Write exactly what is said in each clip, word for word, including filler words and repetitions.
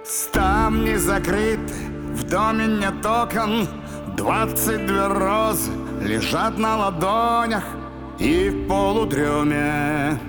Ставни закрыты, в доме нет окон. Двадцать две розы лежат на ладонях и в полудреме.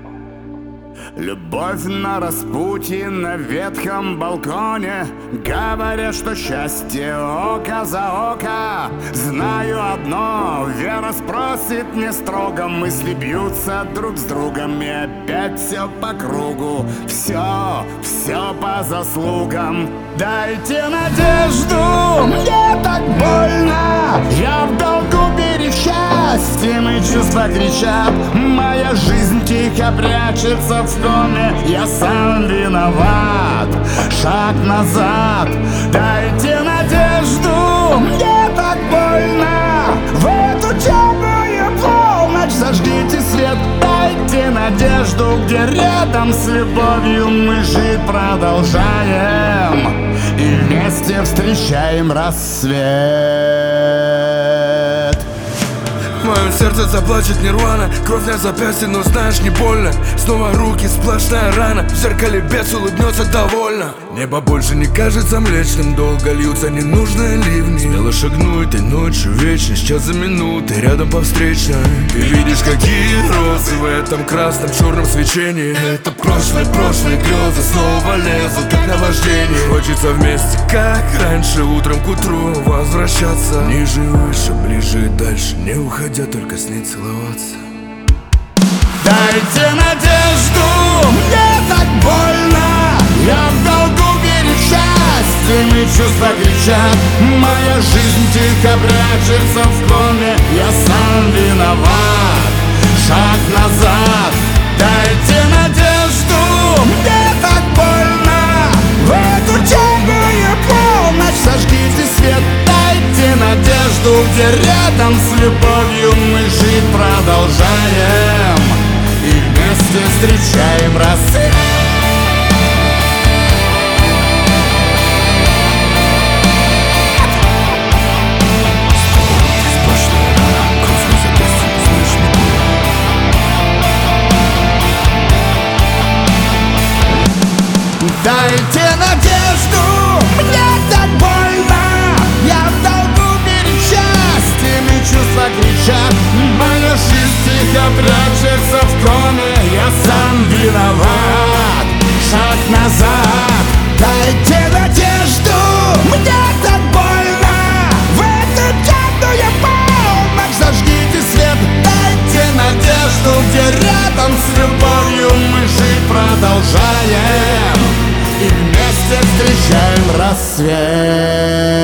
Любовь на распутье на ветхом балконе. Говорят, что счастье око за око. Знаю одно, Вера спросит не строго. Мысли бьются друг с другом, и опять все по кругу. Все, все по заслугам. Дайте надежду, мне так больно. Я в долгу перед счастьем, и чувства кричат. Моя жизнь тихо прячется в доме, я сам виноват. Шаг назад, дайте надежду, мне так больно. В эту темную полночь зажгите свет. Дайте надежду, где рядом с любовью мы жить продолжаем и вместе встречаем рассвет. В моем сердце заплачет нирвана. Кровь на запястье, но знаешь, не больно. Снова руки, сплошная рана. В зеркале бес улыбнется довольно. Небо больше не кажется млечным. Долго льются ненужные ливни. Смело шагну этой ночью, вечность, час за минуты. Рядом по встречной. Ты видишь, какие розы в этом красном черном свечении. Это прошлое, прошлые грезы снова лезут, как наваждение. Хочется вместе, как раньше, утром к утру возвращаться. Ниже, выше, ближе и дальше. Не уходя, только с ней целоваться. Дайте надежду, мне так больно. Я в долгу перед счастьем, и чувства кричат. Моя жизнь тихо прячется в коме, я сам виноват. Шаг назад, дайте надежду, мне так больно. В эту темную полночь зажгите свет. Дайте надежду, где рядом с любовью мы жить продолжаем и вместе встречаем рассвет. Дайте надежду, мне так больно. Я в долгу перед счастьем, и чувства кричат. Моя жизнь тихо прячется в коме, я сам виноват. Шаг назад, дайте надежду, мне так больно. В эту темную полночь зажгите свет. Дайте надежду, где рядом с любовью мы жить продолжаем и вместе встречаем рассвет.